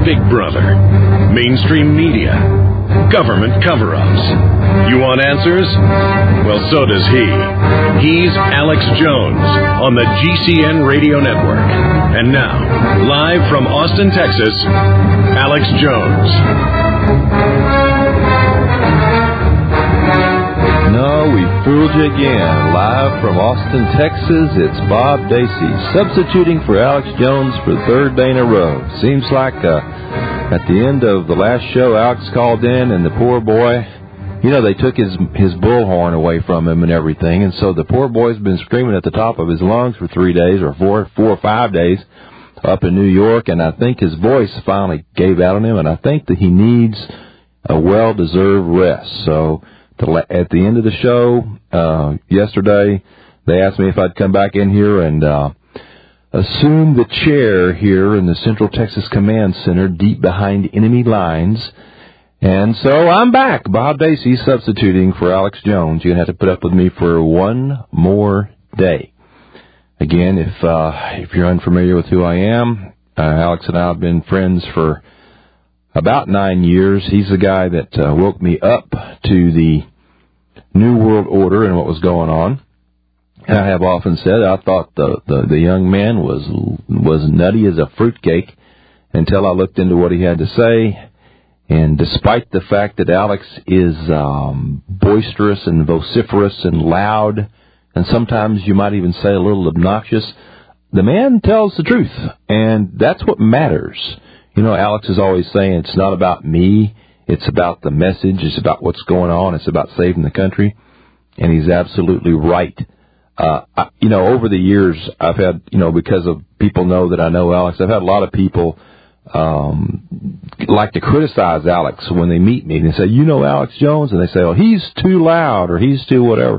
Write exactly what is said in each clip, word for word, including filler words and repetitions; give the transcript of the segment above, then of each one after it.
Big Brother, mainstream media, government cover-ups. You want answers? Well, so does he. He's Alex Jones on the G C N Radio Network. And now, live from Austin, Texas, Alex Jones. No, we fooled you again. Live from Austin, Texas, it's Bob Dacey, substituting for Alex Jones for the third day in a row. Seems like uh, at the end of the last show, Alex called in, and the poor boy, you know, they took his his bullhorn away from him and everything, and so the poor boy's been screaming at the top of his lungs for three days, or four, four or five days, up in New York, and I think his voice finally gave out on him, and I think that he needs a well-deserved rest. So at the end of the show uh, yesterday, they asked me if I'd come back in here and uh, assume the chair here in the Central Texas Command Center deep behind enemy lines. And so I'm back. Bob Dacey substituting for Alex Jones. You're going to have to put up with me for one more day. Again, if uh, if you're unfamiliar with who I am, uh, Alex and I have been friends for about nine years. He's the guy that uh, woke me up to the New World Order and what was going on. And I have often said I thought the, the, the young man was was nutty as a fruitcake until I looked into what he had to say. And despite the fact that Alex is um, boisterous and vociferous and loud, and sometimes you might even say a little obnoxious, the man tells the truth, and that's what matters. You know, Alex is always saying it's not about me, it's about the message, it's about what's going on, it's about saving the country, and he's absolutely right. Uh, I, you know, over the years, I've had, you know, because of people know that I know Alex, I've had a lot of people um, like to criticize Alex when they meet me. And they say, you know Alex Jones? And they say, oh, he's too loud or he's too whatever.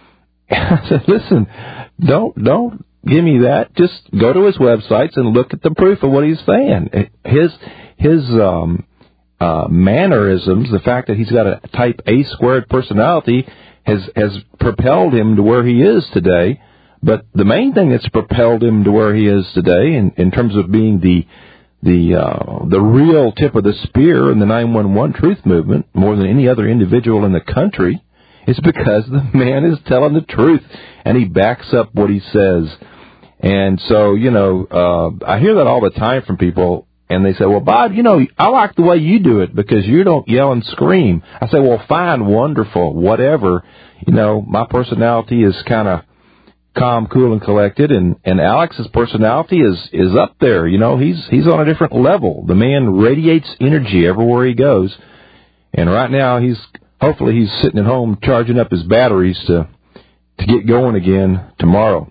I said, listen, don't, don't give me that. Just go to his websites and look at the proof of what he's saying. His, his, um, uh, mannerisms, the fact that he's got a type A squared personality has, has propelled him to where he is today. But the main thing that's propelled him to where he is today in, in terms of being the, the, uh, the real tip of the spear in the nine one one truth movement more than any other individual in the country is because the man is telling the truth and he backs up what he says. And so, you know, uh, I hear that all the time from people, and they say, well, Bob, you know, I like the way you do it because you don't yell and scream. I say, well, fine, wonderful, whatever. You know, my personality is kind of calm, cool, and collected, and, and Alex's personality is, is up there. You know, he's he's on a different level. The man radiates energy everywhere he goes. And right now, he's hopefully he's sitting at home charging up his batteries to to get going again tomorrow.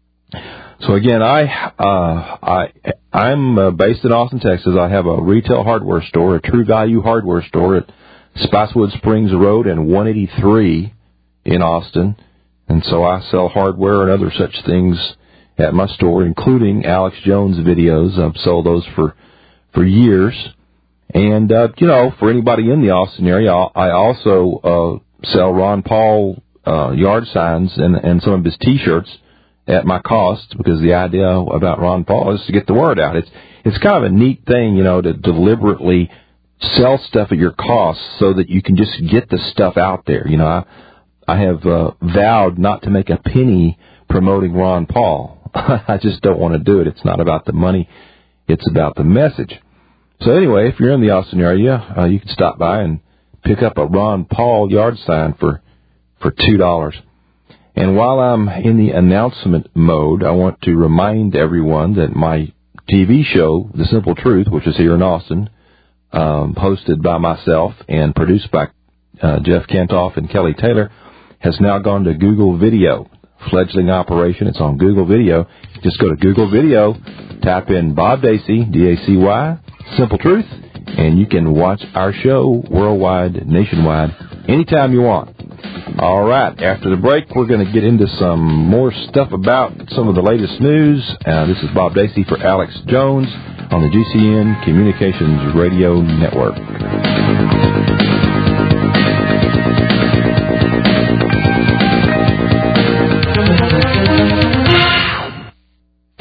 So again, I uh, I I'm uh, based in Austin, Texas. I have a retail hardware store, a True Value hardware store at Spicewood Springs Road and one eighty-three in Austin. And so I sell hardware and other such things at my store, including Alex Jones videos. I've sold those for for years. And uh, you know, for anybody in the Austin area, I also uh, sell Ron Paul uh, yard signs and and some of his T-shirts at my cost, because the idea about Ron Paul is to get the word out. It's it's kind of a neat thing, you know, to deliberately sell stuff at your cost so that you can just get the stuff out there. You know, I, I have uh, vowed not to make a penny promoting Ron Paul. I just don't want to do it. It's not about the money. It's about the message. So anyway, if you're in the Austin area, uh, you can stop by and pick up a Ron Paul yard sign for, for two dollars. And while I'm in the announcement mode, I want to remind everyone that my T V show, The Simple Truth, which is here in Austin, um, hosted by myself and produced by uh, Jeff Kantoff and Kelly Taylor, has now gone to Google Video. Fledgling operation. It's on Google Video. Just go to Google Video, type in Bob Dacey, D A C Y, Simple Truth, and you can watch our show worldwide, nationwide, anytime you want. All right, after the break, we're going to get into some more stuff about some of the latest news. Uh, this is Bob Dacey for Alex Jones on the G C N Communications Radio Network.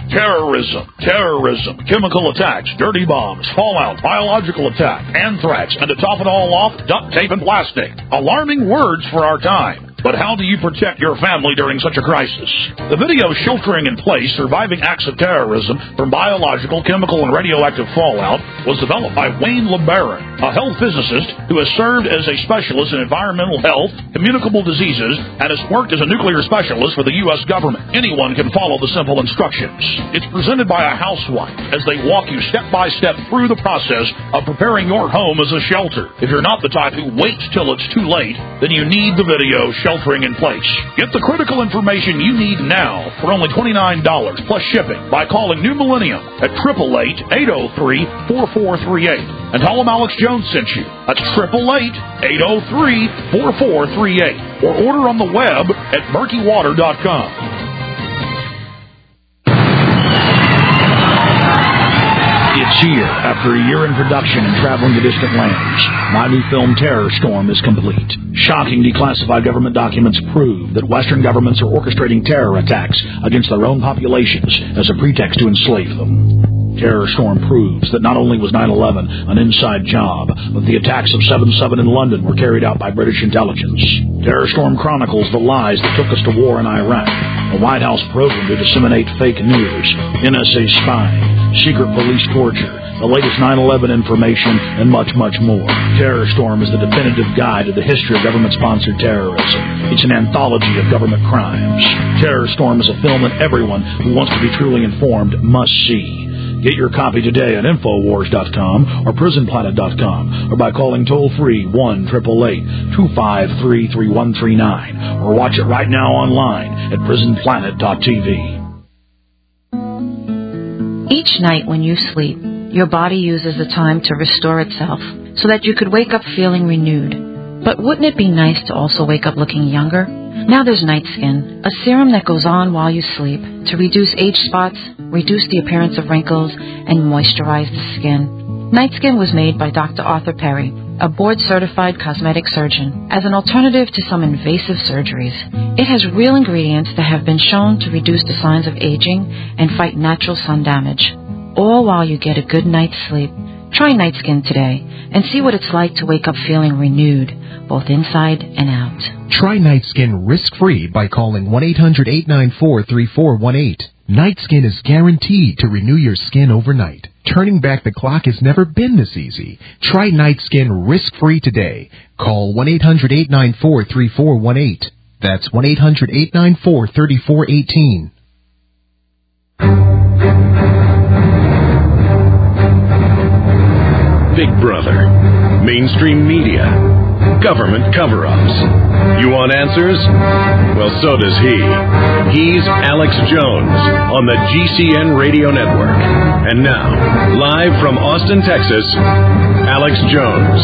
Terrorism, terrorism, chemical attacks, dirty bombs, fallout, biological attack, anthrax, and to top it all off, duct tape and plastic. Alarming words for our time. But how do you protect your family during such a crisis? The video Sheltering in Place, Surviving Acts of Terrorism from Biological, Chemical, and Radioactive Fallout was developed by Wayne LeBaron, a health physicist who has served as a specialist in environmental health, communicable diseases, and has worked as a nuclear specialist for the U S government. Anyone can follow the simple instructions. It's presented by a housewife as they walk you step by step through the process of preparing your home as a shelter. If you're not the type who waits till it's too late, then you need the video Sheltering in Place. Get the critical information you need now for only twenty-nine dollars plus shipping by calling New Millennium at eight eight eight, eight oh three, four four three eight and tell them Alex Jones sent you. That's eight eight eight, eight oh three, four four three eight or order on the web at murky water dot com. It's here. After a year in production and traveling to distant lands, my new film Terror Storm is complete. Shocking declassified government documents prove that Western governments are orchestrating terror attacks against their own populations as a pretext to enslave them. Terror Storm proves that not only was nine eleven an inside job, but the attacks of seven seven in London were carried out by British intelligence. Terror Storm chronicles the lies that took us to war in Iraq, a White House program to disseminate fake news, N S A spying, secret police torture, the latest nine eleven information, and much, much more. Terror Storm is the definitive guide to the history of government-sponsored terrorism. It's an anthology of government crimes. Terror Storm is a film that everyone who wants to be truly informed must see. Get your copy today at infowars dot com or prison planet dot com or by calling toll-free one eight eight eight, two five three, three one three nine or watch it right now online at prison planet dot t v. Each night when you sleep, your body uses the time to restore itself so that you could wake up feeling renewed. But wouldn't it be nice to also wake up looking younger? Now there's Night Skin, a serum that goes on while you sleep to reduce age spots, reduce the appearance of wrinkles, and moisturize the skin. Night Skin was made by Doctor Arthur Perry, a board-certified cosmetic surgeon, as an alternative to some invasive surgeries. It has real ingredients that have been shown to reduce the signs of aging and fight natural sun damage, all while you get a good night's sleep. Try Night Skin today and see what it's like to wake up feeling renewed, both inside and out. Try Night Skin risk-free by calling one eight hundred, eight nine four, three four one eight. Night Skin is guaranteed to renew your skin overnight. Turning back the clock has never been this easy. Try Night Skin risk-free today. Call one eight hundred, eight nine four, three four one eight. That's one eight hundred, eight nine four, three four one eight. Big Brother, mainstream media, government cover-ups. You want answers? Well, so does he. He's Alex Jones on the G C N Radio Network. And now, live from Austin, Texas, Alex Jones.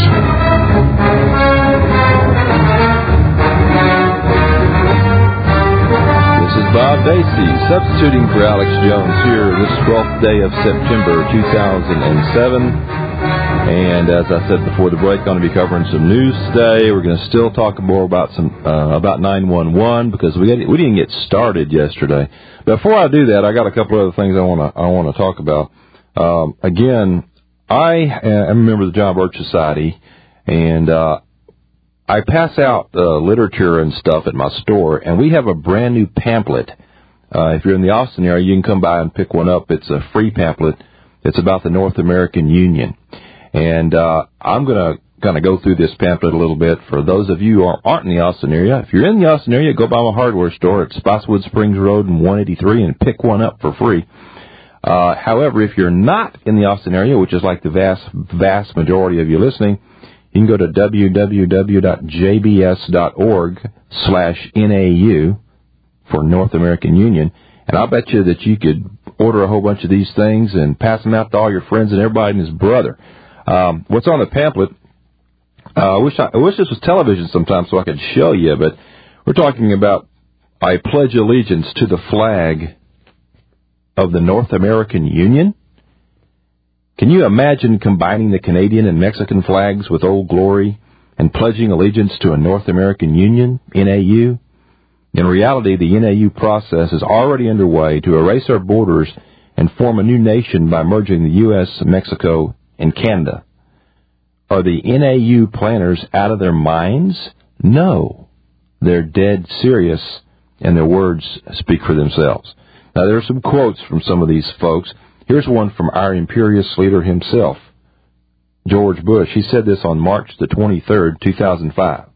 This is Bob Dacey, substituting for Alex Jones here this twelfth day of September two thousand seven. And as I said before the break, going to be covering some news today. We're going to still talk more about some uh, about nine one one because we got, we didn't get started yesterday. Before I do that, I got a couple other things I want to I want to talk about. Um, again, I am a member of the John Birch Society, and uh, I pass out uh, literature and stuff at my store, and we have a brand new pamphlet. Uh, if you're in the Austin area, you can come by and pick one up. It's a free pamphlet. It's about the North American Union. And uh, I'm going to kind of go through this pamphlet a little bit for those of you who aren't in the Austin area. If you're in the Austin area, go by my hardware store at Spotswood Springs Road and one eighty-three and pick one up for free. Uh, however, if you're not in the Austin area, which is like the vast, vast majority of you listening, you can go to w w w dot j b s dot org slash N A U for North American Union. And I'll bet you that you could order a whole bunch of these things and pass them out to all your friends and everybody and his brother. Um, what's on the pamphlet, uh, I wish I, I wish this was television sometime so I could show you, but we're talking about I pledge allegiance to the flag of the North American Union. Can you imagine combining the Canadian and Mexican flags with Old Glory and pledging allegiance to a North American Union, N A U? In reality, the N A U process is already underway to erase our borders and form a new nation by merging the U S, Mexico, and Canada. Are the N A U planners out of their minds? No. They're dead serious, and their words speak for themselves. Now, there are some quotes from some of these folks. Here's one from our imperious leader himself, George Bush. He said this on March the twenty-third, two thousand five.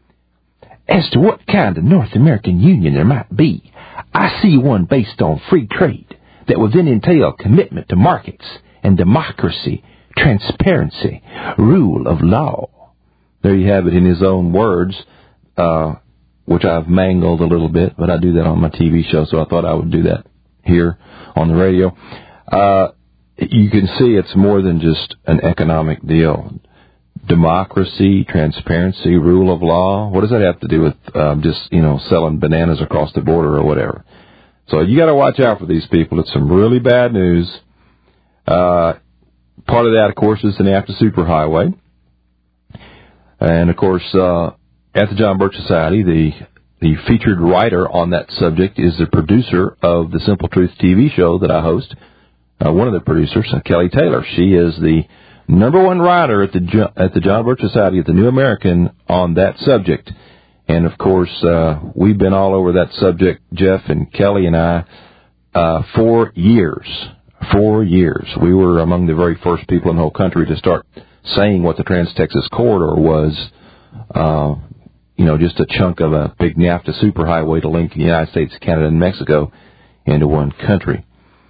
As to what kind of North American Union there might be, I see one based on free trade that would then entail commitment to markets and democracy, transparency, rule of law. There you have it in his own words, uh, which I've mangled a little bit, but I do that on my T V show, so I thought I would do that here on the radio. Uh, you can see it's more than just an economic deal. Democracy, transparency, rule of law. What does that have to do with um, just, you know, selling bananas across the border or whatever? So you got to watch out for these people. It's some really bad news. Uh, part of that, of course, is the NAFTA Superhighway. And, of course, uh, at the John Birch Society, the the featured writer on that subject is the producer of the Simple Truth T V show that I host. Uh, one of the producers, uh, Kelly Taylor. She is the number one writer at the at the John Birch Society, at the New American, on that subject. And, of course, uh, we've been all over that subject, Jeff and Kelly and I, uh, for years. Four years. We were among the very first people in the whole country to start saying what the Trans-Texas Corridor was, uh, you know, just a chunk of a big NAFTA superhighway to link the United States, Canada, and Mexico into one country.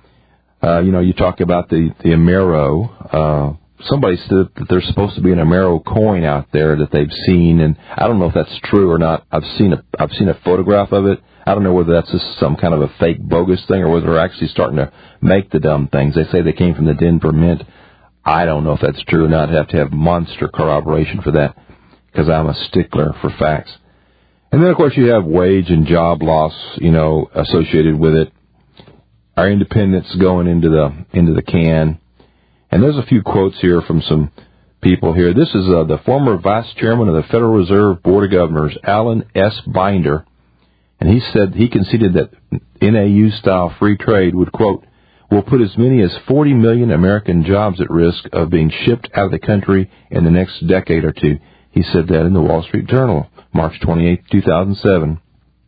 Uh, you know, you talk about the, the Amero. Uh, somebody said that there's supposed to be an Amero coin out there that they've seen, and I don't know if that's true or not. I've seen a, I've seen a photograph of it. I don't know whether that's just some kind of a fake, bogus thing or whether they're actually starting to make the dumb things. They say they came from the Denver Mint. I don't know if that's true or not. I'd have to have monster corroboration for that because I'm a stickler for facts. And then, of course, you have wage and job loss, you know, associated with it. Our independence going into the into the can. And there's a few quotes here from some people here. This is uh, the former vice chairman of the Federal Reserve Board of Governors, Alan S. Binder. And he said he conceded that N A U-style free trade would, quote, will put as many as forty million American jobs at risk of being shipped out of the country in the next decade or two. He said that in the Wall Street Journal, March twenty-eighth, two thousand seven.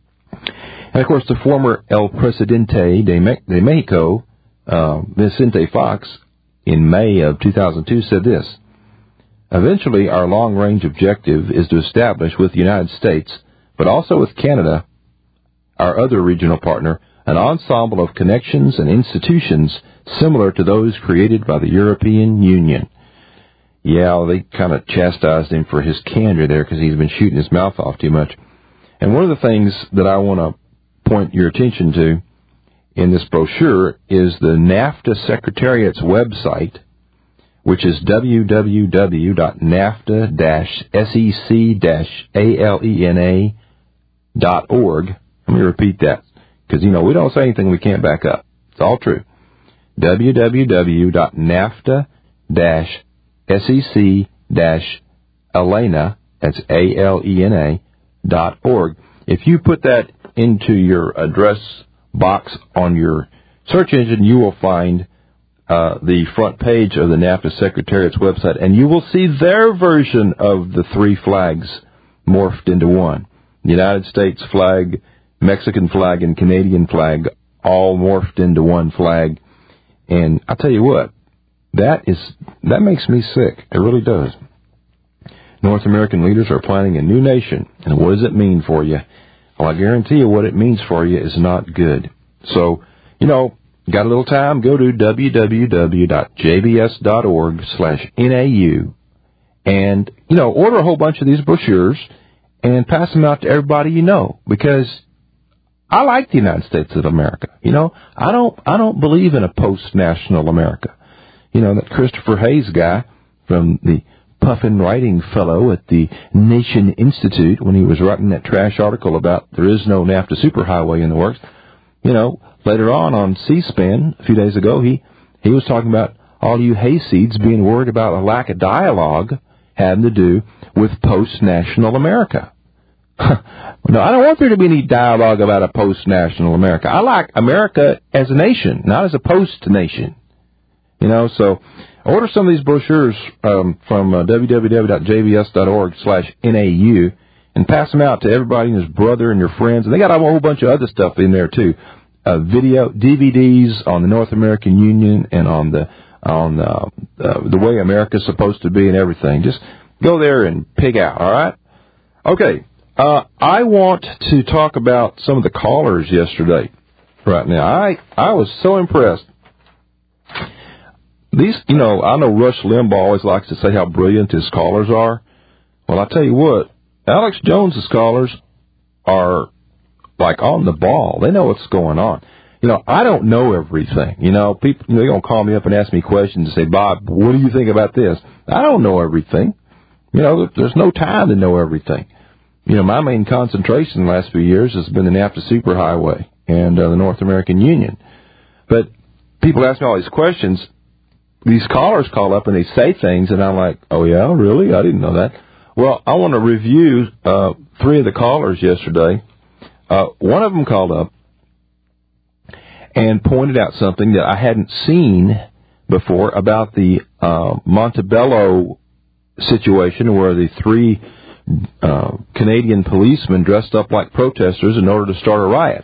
And, of course, the former El Presidente de, Me- de Mexico, uh, Vicente Fox, in May of two thousand two said this: eventually, our long-range objective is to establish with the United States, but also with Canada, our other regional partner, an ensemble of connections and institutions similar to those created by the European Union. Yeah, they kind of chastised him for his candor there because he's been shooting his mouth off too much. And one of the things that I want to point your attention to in this brochure is the NAFTA Secretariat's website, which is w w w dot nafta dash sec dash alena dot org. Let me repeat that, because, you know, we don't say anything we can't back up. It's all true. w w w dot nafta dash sec dash alena, that's A L E N A, dot org. If you put that into your address box on your search engine, you will find uh, the front page of the NAFTA Secretariat's website, and you will see their version of the three flags morphed into one. The United States flag, Mexican flag, and Canadian flag all morphed into one flag. And I'll tell you what, that is that makes me sick. It really does. North American leaders are planning a new nation. And what does it mean for you? Well, I guarantee you what it means for you is not good. So, you know, got a little time? Go to w w w dot j b s dot org slash N A U and, you know, order a whole bunch of these brochures and pass them out to everybody you know, because I like the United States of America. You know, I don't, I don't believe in a post-national America. You know, that Christopher Hayes guy from the Puffin Writing Fellow at the Nation Institute, when he was writing that trash article about there is no NAFTA superhighway in the works, you know, later on on C-SPAN a few days ago, he, he was talking about all you hayseeds being worried about a lack of dialogue having to do with post-national America. No, I don't want there to be any dialogue about a post-national America. I like America as a nation, not as a post-nation. You know, so order some of these brochures um, from uh, www.jbs.org slash NAU and pass them out to everybody and his brother and your friends. And they got a whole bunch of other stuff in there, too. Uh, video, D V Ds on the North American Union and on the on the, uh, the way America's supposed to be and everything. Just go there and pig out, all right? Okay. Uh, I want to talk about some of the callers yesterday right now. I, I was so impressed. These, you know, I know Rush Limbaugh always likes to say how brilliant his callers are. Well, I tell you what, Alex Jones's callers are like on the ball. They know what's going on. You know, I don't know everything. You know, people, they're going to call me up and ask me questions and say, Bob, what do you think about this? I don't know everything. You know, there's no time to know everything. You know, my main concentration in the last few years has been the NAFTA Superhighway and uh, the North American Union. But people ask me all these questions. These callers call up and they say things, and I'm like, oh, yeah, really? I didn't know that. Well, I want to review uh, three of the callers yesterday. Uh, one of them called up and pointed out something that I hadn't seen before about the uh, Montebello situation where the three uh, Canadian policemen dressed up like protesters in order to start a riot.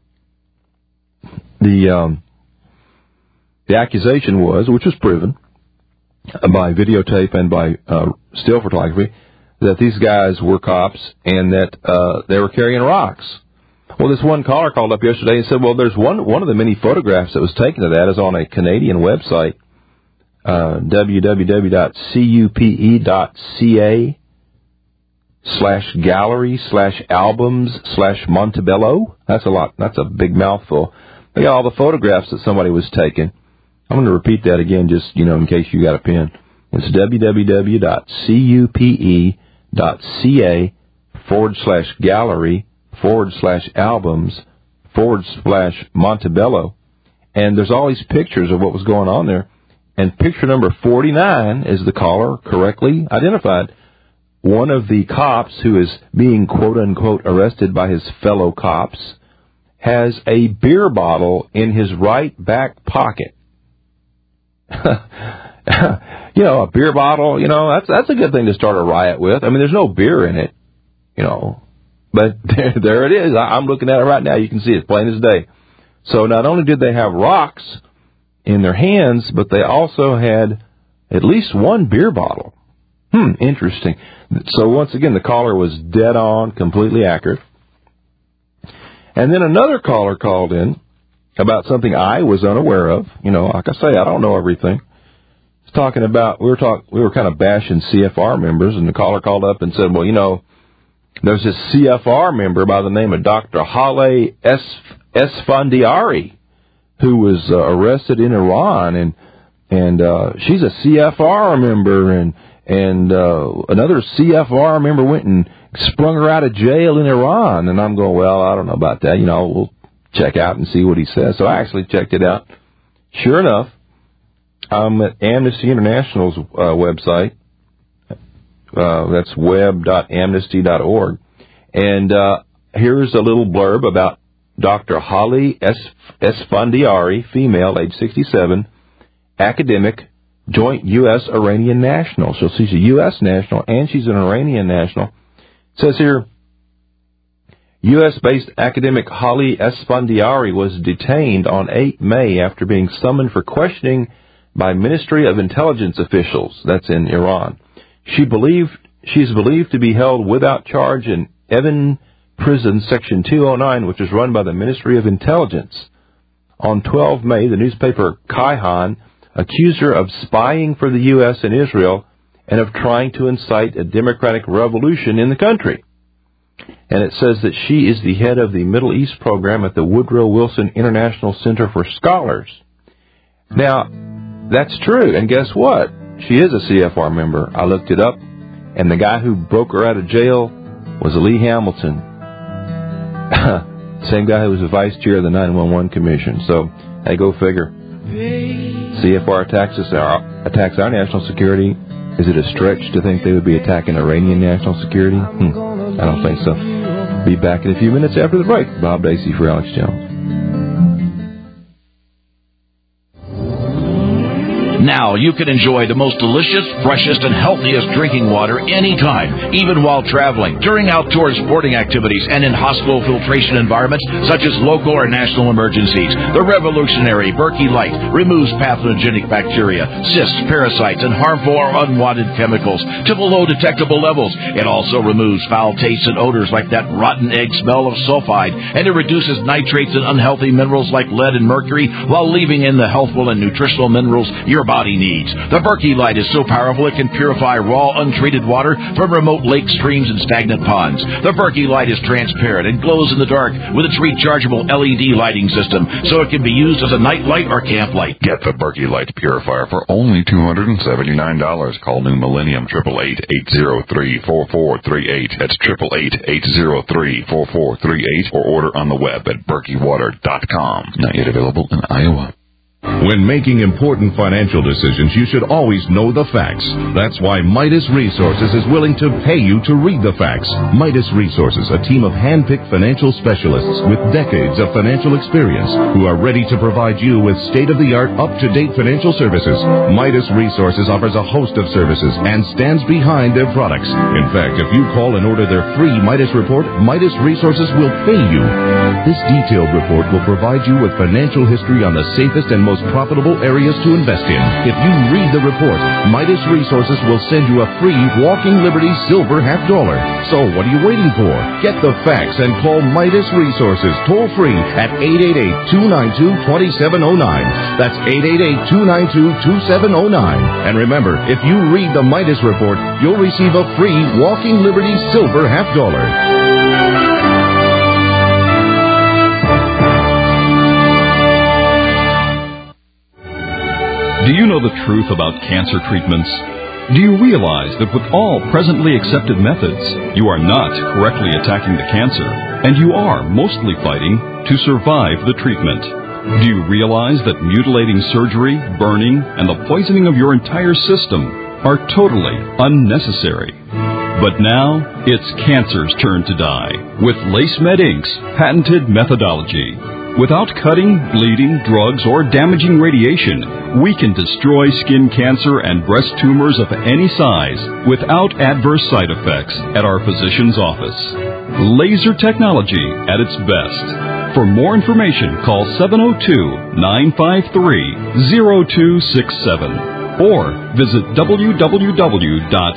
The um, the accusation was, which was proven by videotape and by uh, still photography, that these guys were cops and that uh, they were carrying rocks. Well, this one caller called up yesterday and said, well, there's one one of the many photographs that was taken of that is on a Canadian website, uh, www.cupe.ca slash gallery slash albums slash Montebello. That's a lot. That's a big mouthful. They got all the photographs that somebody was taking. I'm going to repeat that again just, you know, in case you got a pen. It's www.cupe.ca forward slash gallery forward slash albums forward slash Montebello. And there's all these pictures of what was going on there. And picture number forty-nine is the caller correctly identified. One of the cops who is being quote-unquote arrested by his fellow cops has a beer bottle in his right back pocket. You know, a beer bottle, you know, that's that's a good thing to start a riot with. I mean, there's no beer in it, you know, but there, there it is. I'm looking at it right now. You can see it plain as day. So not only did they have rocks in their hands, but they also had at least one beer bottle. Hmm, interesting. So once again, the caller was dead on, completely accurate. And then another caller called in about something I was unaware of. You know, like I say, I don't know everything. It's talking about, we were talk, we were kind of bashing C F R members, and the caller called up and said, well, you know, there's this C F R member by the name of Doctor Haile Esfandiari who was uh, arrested in Iran, and and uh, she's a C F R member, and and uh, another C F R member went and sprung her out of jail in Iran. And I'm going, well, I don't know about that. You know, we'll check out and see what he says. So I actually checked it out. Sure enough, I'm at Amnesty International's uh, website. Uh, that's web dot amnesty dot org. And uh, here's a little blurb about Doctor Haile Esfandiari, female, age sixty-seven, academic, joint U S Iranian national. So she's a U S national and she's an Iranian national. It says here, U S-based academic Haile Esfandiari was detained on eighth of May after being summoned for questioning by Ministry of Intelligence officials. That's in Iran. She believed she is believed to be held without charge in Evin Prison, Section two oh nine, which is run by the Ministry of Intelligence. On twelfth of May, the newspaper Kayhan accused her of spying for the U S and Israel and of trying to incite a democratic revolution in the country. And it says that she is the head of the Middle East program at the Woodrow Wilson International Center for Scholars. Now, that's true, and guess what? She is a C F R member. I looked it up, and the guy who broke her out of jail was Lee Hamilton. Same guy who was the vice chair of the nine one one Commission. So, hey, go figure. C F R attacks, us, our, attacks our national security. Is it a stretch to think they would be attacking Iranian national security? Hmm, I don't think so. Be back in a few minutes after the break. Bob Dacey for Alex Jones. Now you can enjoy the most delicious, freshest, and healthiest drinking water anytime, even while traveling, during outdoor sporting activities, and in hospital filtration environments such as local or national emergencies. The revolutionary Berkey Light removes pathogenic bacteria, cysts, parasites, and harmful or unwanted chemicals to below detectable levels. It also removes foul tastes and odors like that rotten egg smell of sulfide, and it reduces nitrates and unhealthy minerals like lead and mercury while leaving in the healthful and nutritional minerals your body needs. The Berkey Light is so powerful it can purify raw, untreated water from remote lakes, streams, and stagnant ponds. The Berkey Light is transparent and glows in the dark with its rechargeable L E D lighting system, so it can be used as a night light or camp light. Get the Berkey Light Purifier for only two hundred seventy-nine dollars. Call New Millennium, eight eight eight, eight zero three, four four three eight. That's eight eight eight, eight zero three, four four three eight, or order on the web at berkey water dot com. Not yet available in Iowa. When making important financial decisions, you should always know the facts. That's why Midas Resources is willing to pay you to read the facts. Midas Resources, a team of hand-picked financial specialists with decades of financial experience who are ready to provide you with state-of-the-art, up-to-date financial services. Midas Resources offers a host of services and stands behind their products. In fact, if you call and order their free Midas report, Midas Resources will pay you. This detailed report will provide you with financial history on the safest and most profitable areas to invest in. If you read the report, Midas Resources will send you a free Walking Liberty silver half dollar. So what are you waiting for? Get the facts and call Midas Resources toll free at eight eight eight, two nine two, two seven zero nine. That's eight eight eight, two nine two, two seven zero nine. And remember, if you read the Midas report, you'll receive a free Walking Liberty silver half dollar. Do you know the truth about cancer treatments? Do you realize that with all presently accepted methods, you are not correctly attacking the cancer, and you are mostly fighting to survive the treatment? Do you realize that mutilating surgery, burning, and the poisoning of your entire system are totally unnecessary? But now, it's cancer's turn to die with LaceMed Incorporated's patented methodology. Without cutting, bleeding, drugs, or damaging radiation, we can destroy skin cancer and breast tumors of any size without adverse side effects at our physician's office. Laser technology at its best. For more information, call seven oh two, nine five three, oh two six seven or visit w w w dot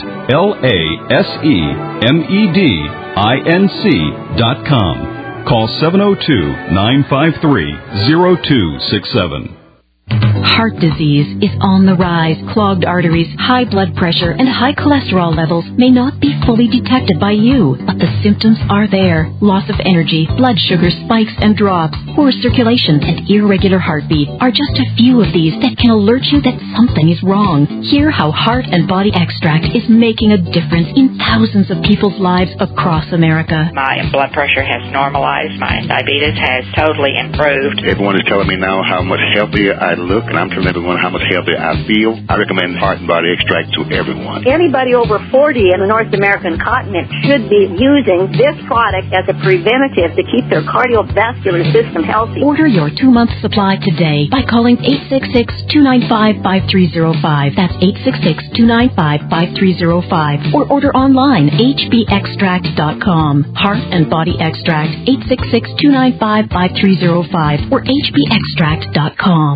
lasemedinc dot com. Call seven oh two, nine five three, oh two six seven. Heart disease is on the rise. Clogged arteries, high blood pressure, and high cholesterol levels may not be fully detected by you, but the symptoms are there. Loss of energy, blood sugar spikes and drops, poor circulation, and irregular heartbeat are just a few of these that can alert you that something is wrong. Hear how Heart and Body Extract is making a difference in thousands of people's lives across America. My blood pressure has normalized. My diabetes has totally improved. Everyone is telling me now how much healthier I look, and I'm telling everyone how much healthier I feel. I recommend Heart and Body Extract to everyone. Anybody over forty in the North American continent should be using this product as a preventative to keep their cardiovascular system healthy. Order your two-month supply today by calling eight six six, two nine five, five three zero five. That's eight six six, two nine five, five three zero five. Or order online, h b extract dot com. Heart and Body Extract, eight six six, two nine five, five three zero five or h b extract dot com.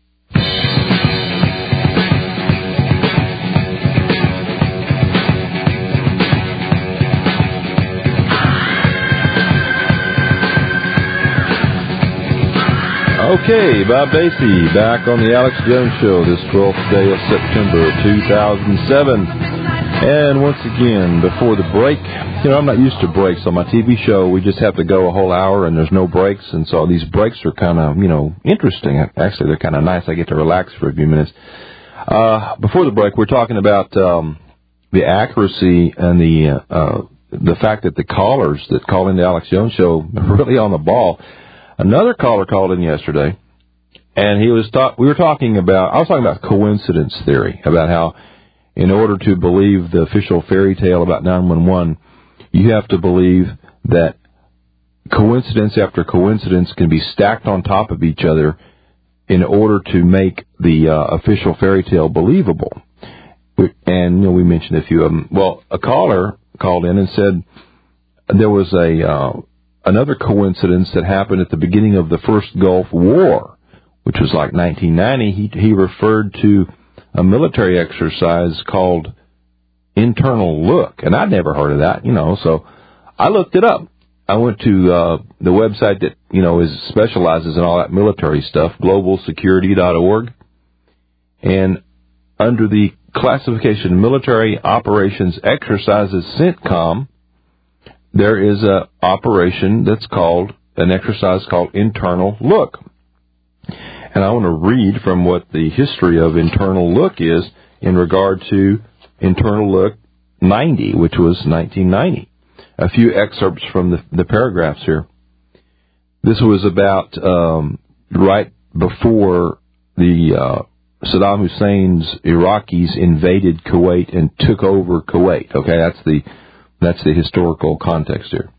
Okay, Bob Dacey back on the Alex Jones Show this twelfth day of September two thousand seven. And once again, before the break, you know, I'm not used to breaks on my T V show. We just have to go a whole hour and there's no breaks. And so these breaks are kind of, you know, interesting. Actually, they're kind of nice. I get to relax for a few minutes. Uh, before the break, we're talking about um, the accuracy and the uh, the fact that the callers that call in the Alex Jones Show are really on the ball. Another caller called in yesterday, and he was talk- we were talking about, I was talking about coincidence theory, about how in order to believe the official fairy tale about nine one one, you have to believe that coincidence after coincidence can be stacked on top of each other in order to make the uh, official fairy tale believable. And, you know, we mentioned a few of them. Well, a caller called in and said there was a uh, another coincidence that happened at the beginning of the first Gulf War, which was like nineteen ninety. He, he referred to a military exercise called Internal Look, and I'd never heard of that, you know, so I looked it up. I went to uh, the website that, you know, is specializes in all that military stuff, global security dot org, and under the classification Military Operations Exercises CENTCOM, there is a operation that's called, an exercise called Internal Look. And I want to read from what the history of Internal Look is in regard to Internal Look ninety, which was nineteen ninety. A few excerpts from the, the paragraphs here. This was about um, right before the uh, Saddam Hussein's Iraqis invaded Kuwait and took over Kuwait. Okay, that's the that's the historical context here.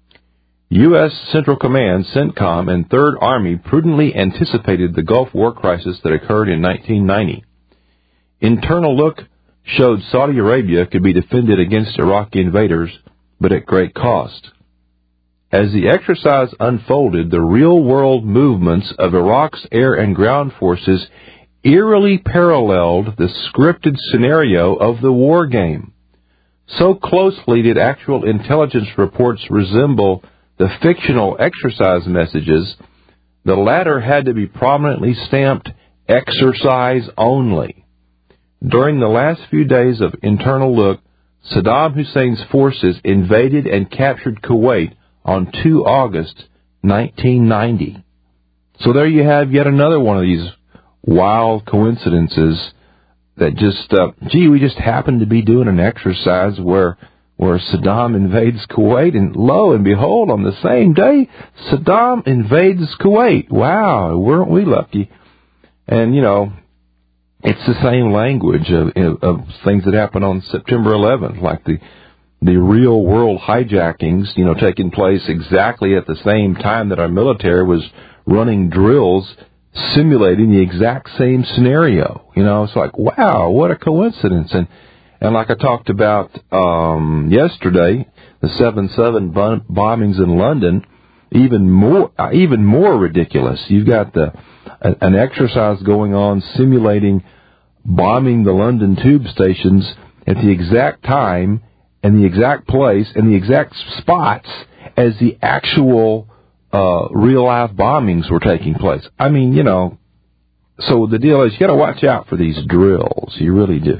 U S Central Command, CENTCOM, and Third Army prudently anticipated the Gulf War crisis that occurred in nineteen ninety. Internal Look showed Saudi Arabia could be defended against Iraqi invaders, but at great cost. As the exercise unfolded, the real-world movements of Iraq's air and ground forces eerily paralleled the scripted scenario of the war game. So closely did actual intelligence reports resemble the fictional exercise messages, the latter had to be prominently stamped exercise only. During the last few days of Internal Look, Saddam Hussein's forces invaded and captured Kuwait on the second of August, nineteen ninety. So there you have yet another one of these wild coincidences that just, uh, gee, we just happened to be doing an exercise where where Saddam invades Kuwait, and lo and behold, on the same day, Saddam invades Kuwait. Wow, weren't we lucky? And, you know, it's the same language of, of things that happened on September eleventh, like the the real world hijackings, you know, taking place exactly at the same time that our military was running drills simulating the exact same scenario. You know, it's like, wow, what a coincidence. And and like I talked about um, yesterday, the seven seven bombings in London, even more even more ridiculous. You've got the an exercise going on simulating bombing the London tube stations at the exact time and the exact place and the exact spots as the actual uh, real-life bombings were taking place. I mean, you know, so the deal is you got to watch out for these drills. You really do.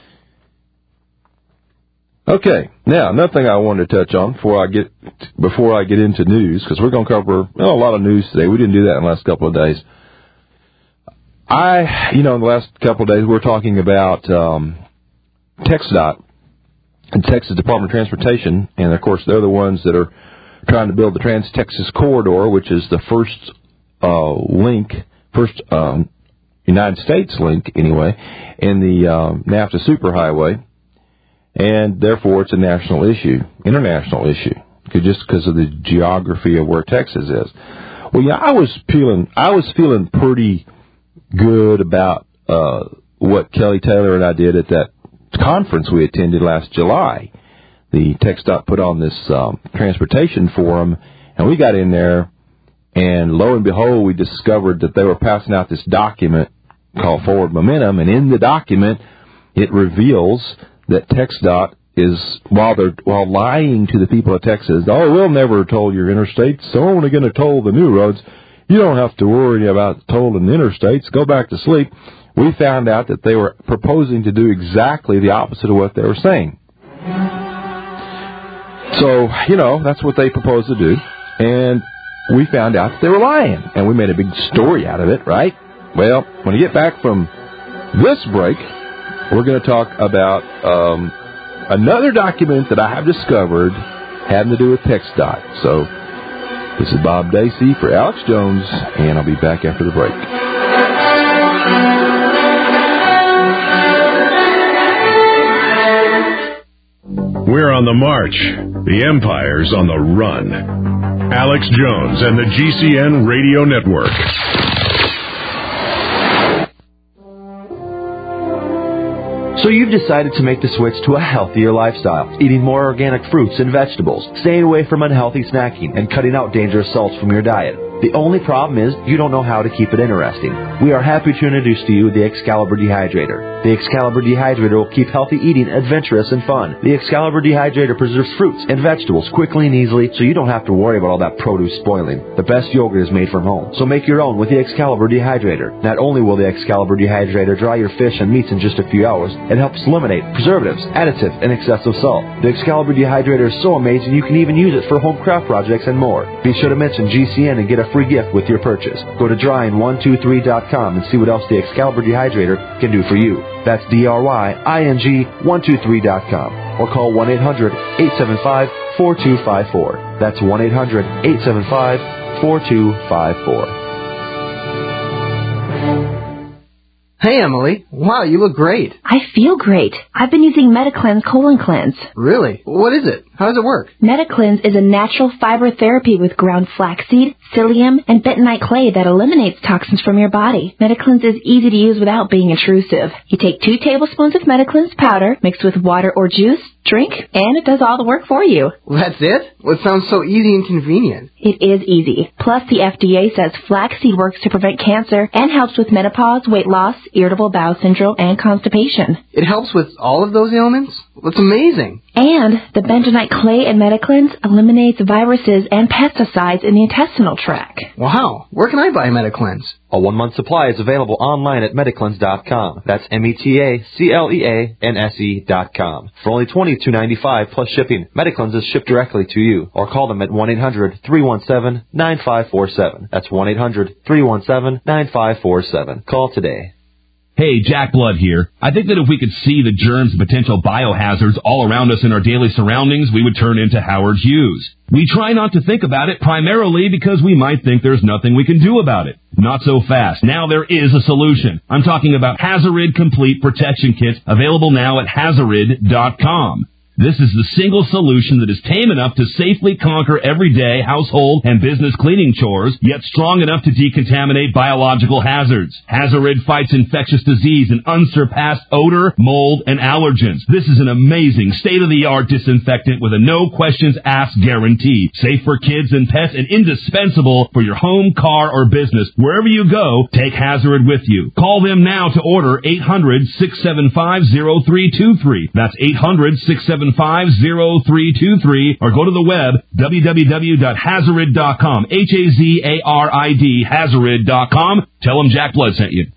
Okay, now another thing I wanted to touch on before I get before I get into news, because we're going to cover well, a lot of news today. We didn't do that in the last couple of days. I, you know, in the last couple of days, we're talking about um, TxDOT, the Texas Department of Transportation, and of course, they're the ones that are trying to build the Trans-Texas Corridor, which is the first uh, link, first um, United States link, anyway, in the um, NAFTA Superhighway, and therefore it's a national issue, international issue, just because of the geography of where Texas is. Well, yeah, I was feeling, I was feeling pretty good about uh, what Kelly Taylor and I did at that conference we attended last July. The TxDOT put on this um, transportation forum, and we got in there, and lo and behold, we discovered that they were passing out this document called Forward Momentum, and in the document, it reveals that TxDOT is, while they're while lying to the people of Texas, oh, we'll never toll your interstates, so we're only going to toll the new roads. You don't have to worry about tolling the interstates. Go back to sleep. We found out that they were proposing to do exactly the opposite of what they were saying. So, you know, that's what they proposed to do. And we found out that they were lying. And we made a big story out of it, right? Well, when we get back from this break, we're going to talk about um, another document that I have discovered having to do with TxDOT. So, this is Bob Dacey for Alex Jones, and I'll be back after the break. We're on the march. The Empire's on the run. Alex Jones and the G C N Radio Network. So you've decided to make the switch to a healthier lifestyle, eating more organic fruits and vegetables, staying away from unhealthy snacking, and cutting out dangerous salts from your diet. The only problem is you don't know how to keep it interesting. We are happy to introduce to you the Excalibur Dehydrator. The Excalibur Dehydrator will keep healthy eating adventurous and fun. The Excalibur Dehydrator preserves fruits and vegetables quickly and easily, so you don't have to worry about all that produce spoiling. The best yogurt is made from home, so make your own with the Excalibur Dehydrator. Not only will the Excalibur Dehydrator dry your fish and meats in just a few hours, it helps eliminate preservatives, additives, and excessive salt. The Excalibur Dehydrator is so amazing you can even use it for home craft projects and more. Be sure to mention G C N and get a free gift with your purchase. Go to drying one two three dot com and see what else the Excalibur Dehydrator can do for you. That's D R Y I N G one two three dot com. Or call one eight hundred eight seven five four two five four. That's one eight hundred eight seven five four two five four. Hey, Emily. Wow, you look great. I feel great. I've been using MetaCleanse Colon Cleanse. Really? What is it? How does it work? MetaCleanse is a natural fiber therapy with ground flaxseed, psyllium, and bentonite clay that eliminates toxins from your body. MetaCleanse is easy to use without being intrusive. You take two tablespoons of MetaCleanse powder, mixed with water or juice, drink, and it does all the work for you. Well, that's it? Well, it sounds so easy and convenient. It is easy. Plus, the F D A says flaxseed works to prevent cancer and helps with menopause, weight loss, irritable bowel syndrome, and constipation. It helps with all of those ailments? That's amazing. And the bentonite clay in MetaCleanse eliminates viruses and pesticides in the intestinal tract. Wow. Where can I buy MetaCleanse? A one-month supply is available online at Metacleanse dot com. That's M E T A C L E A N S E dot com. For only twenty-two ninety-five plus shipping, Metacleanse is shipped directly to you. Or call them at one eight hundred three one seven nine five four seven. That's one eight hundred three one seven nine five four seven. Call today. Hey, Jack Blood here. I think that if we could see the germs and potential biohazards all around us in our daily surroundings, we would turn into Howard Hughes. We try not to think about it primarily because we might think there's nothing we can do about it. Not so fast. Now there is a solution. I'm talking about Hazarid Complete Protection Kits, available now at Hazarid dot com. This is the single solution that is tame enough to safely conquer everyday household and business cleaning chores, yet strong enough to decontaminate biological hazards. Hazarid fights infectious disease and unsurpassed odor, mold, and allergens. This is an amazing state-of-the-art disinfectant with a no-questions-asked guarantee. Safe for kids and pets and indispensable for your home, car, or business. Wherever you go, take Hazarid with you. Call them now to order eight hundred six seven five zero three two three. That's eight hundred six seven five zero three two three, or go to the web, w w w dot hazarid dot com, H A Z A R I D, hazarid dot com. Tell them Jack Blood sent you.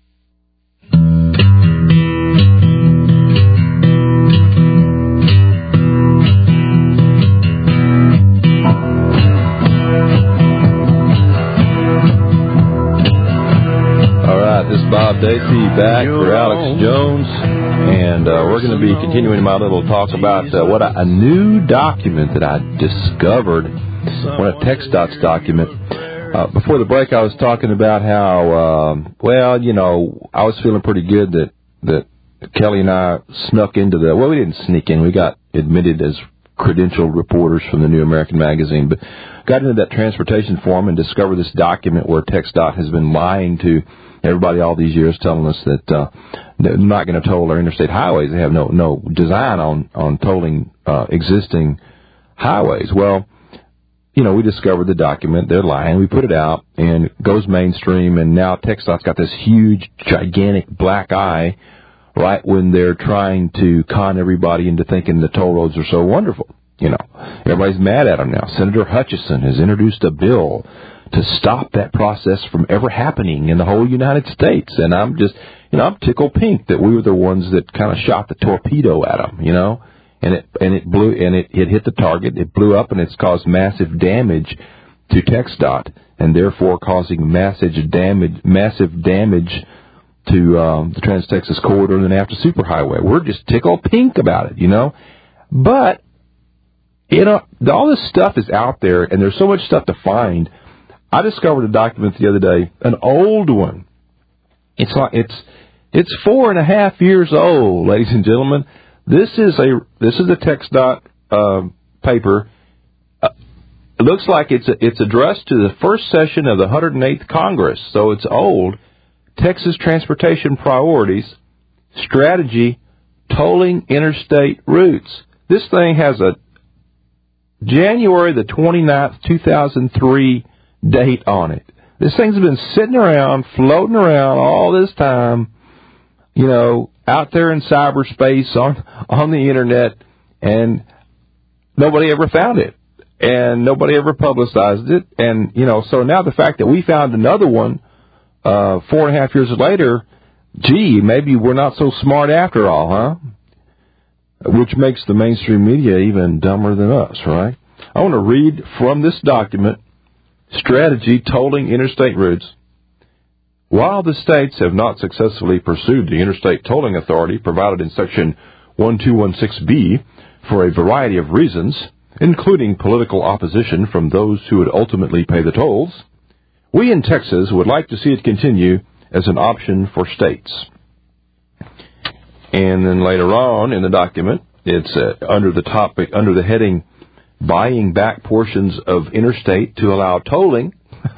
All right, this is Bob Dacey back for Alex Jones. And uh, we're going to be continuing my little talk about uh, what a, a new document that I discovered, one of TxDOT's document. Uh, before the break, I was talking about how, um, well, you know, I was feeling pretty good that, that Kelly and I snuck into the, well, we didn't sneak in. We got admitted as credentialed reporters from the New American Magazine, but got into that transportation forum and discovered this document where TxDOT has been lying to everybody all these years, telling us that uh, they're not going to toll our interstate highways. They have no no design on on tolling uh, existing highways. Well, you know, we discovered the document. They're lying. We put it out, and it goes mainstream, and now TxDOT's got this huge, gigantic black eye right when they're trying to con everybody into thinking the toll roads are so wonderful. You know, everybody's mad at them now. Senator Hutchison has introduced a bill to stop that process from ever happening in the whole United States. And I'm just, you know, I'm tickled pink that we were the ones that kind of shot the torpedo at them, you know, and it, and it blew, and it, it hit the target, it blew up, and it's caused massive damage to TxDOT, and therefore causing massive damage, massive damage to, um, the Trans-Texas Corridor and the NAFTA Superhighway. We're just tickled pink about it, you know, but, you know, all this stuff is out there, and there's so much stuff to find. I discovered a document the other day, an old one. It's like it's it's four and a half years old, ladies and gentlemen. This is a this is a TxDOT uh, paper. Uh, it looks like it's it's addressed to the first session of the one hundred eighth Congress, so it's old. Texas Transportation Priorities, Strategy, Tolling Interstate Routes. This thing has a January the twenty-ninth, two thousand three date on it. This thing's been sitting around, floating around all this time, you know, out there in cyberspace on, on the internet, and nobody ever found it. And nobody ever publicized it. And, you know, so now the fact that we found another one uh, four and a half years later, gee, maybe we're not so smart after all, huh? Which makes the mainstream media even dumber than us, right? I want to read from this document, Strategy Tolling Interstate Routes. While the states have not successfully pursued the interstate tolling authority provided in Section twelve sixteen B for a variety of reasons, including political opposition from those who would ultimately pay the tolls, we in Texas would like to see it continue as an option for states. And then later on in the document, it's uh, under the topic, under the heading, buying back portions of interstate to allow tolling.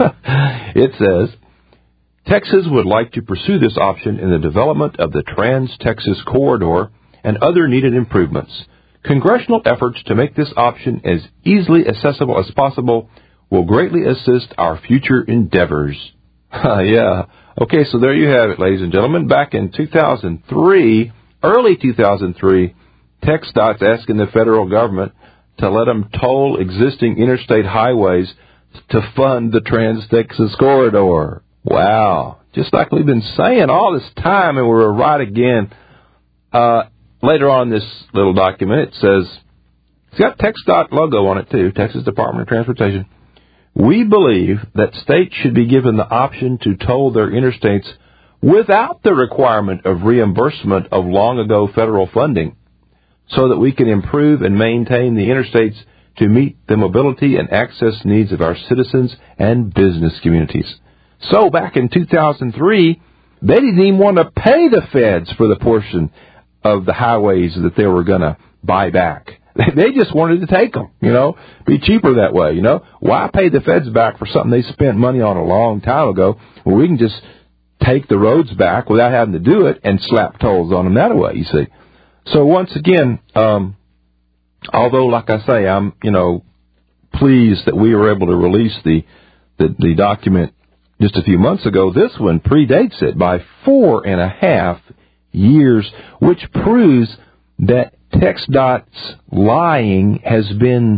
It says, Texas would like to pursue this option in the development of the Trans-Texas Corridor and other needed improvements. Congressional efforts to make this option as easily accessible as possible will greatly assist our future endeavors. Yeah. Okay, so there you have it, ladies and gentlemen. Back in two thousand three, early two thousand three, TxDOT's asking the federal government to let them toll existing interstate highways to fund the Trans-Texas Corridor. Wow. Just like we've been saying all this time, and we're right again. Uh, later on in this little document, it says, it's got TxDOT logo on it too, Texas Department of Transportation. We believe that states should be given the option to toll their interstates without the requirement of reimbursement of long-ago federal funding, so that we can improve and maintain the interstates to meet the mobility and access needs of our citizens and business communities. So back in two thousand three, they didn't even want to pay the feds for the portion of the highways that they were going to buy back. They just wanted to take them, you know, be cheaper that way, you know. Why pay the feds back for something they spent money on a long time ago when we can just take the roads back without having to do it and slap tolls on them that way, you see. So once again, um, although, like I say, I'm, you know, pleased that we were able to release the, the, the document just a few months ago, this one predates it by four and a half years, which proves that TxDOT's lying has been